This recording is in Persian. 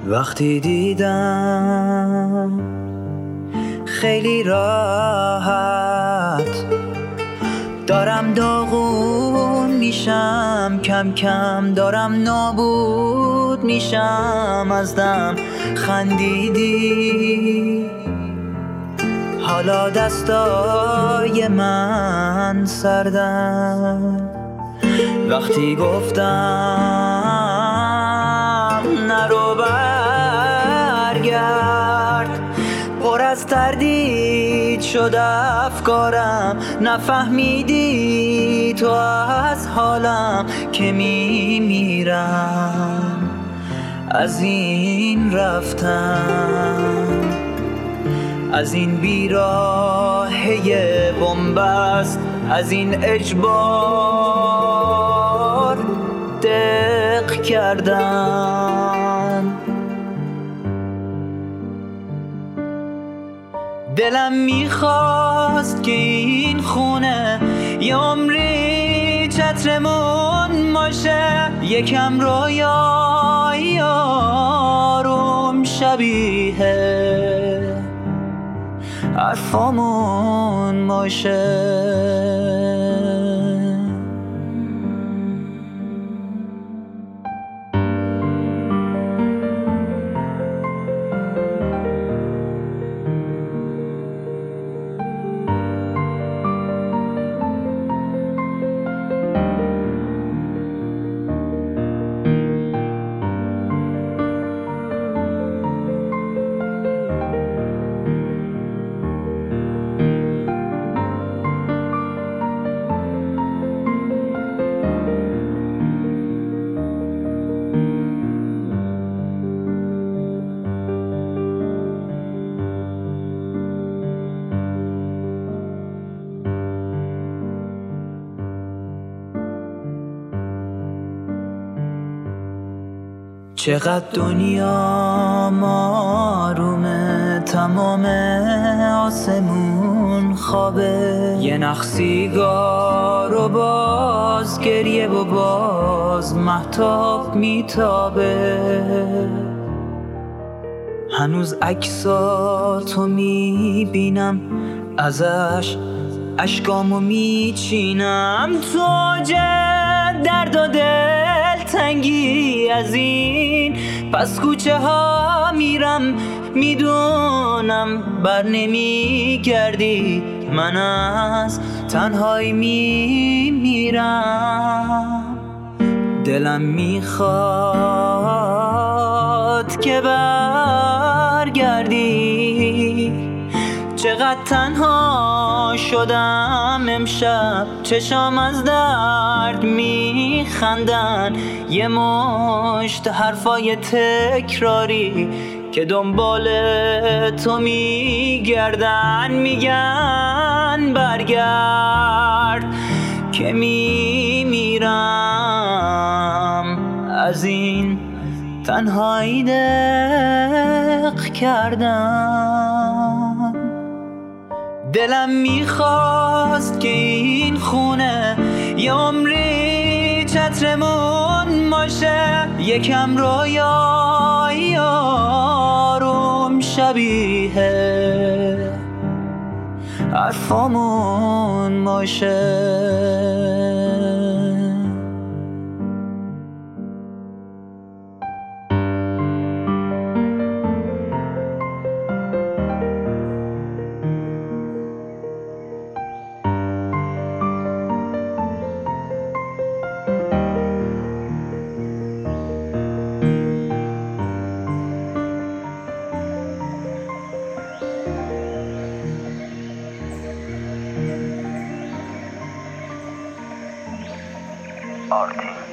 وقتی دیدم خیلی راحت دارم داغون میشم، کم کم دارم نابود میشم از دم خندیدی. حالا دستای من سردن وقتی گفتم نرو برگرد. پر از تردید شد افکارم، نفهمیدی تو از حالم که میمیرم از این رفتم، از این بیراهه بنبست، از این اجبار دق کردن. دلم میخواست که این خونه یه عمری چترمون باشه، یکم رویایی آروم شبیه حرفامون باشه. چقدر دنیا آرومه، تمام آسمون خوابه، یه نخ سیگار و باز گریه و باز مهتاب میتابه. هنوز عکساتو میبینم، ازش اشکامو میچینم. تو درد و دلتنگی از این پس کوچه ها میرم، میدونم بر نمیگردی، من از تنهایی میمیرم. دلم میخواد که برگردی، چقدر تنها شدم امشب، چشام از درد میخندن. یه مشت حرفای تکراری که دنبال تو میگردن، میگن برگرد که میمیرم از این تنهایی دق کردن. دلم میخواست که این خونه یه عمری چترمون باشه، یکم رویایی آروم شبیه حرفامون باشه. آرتین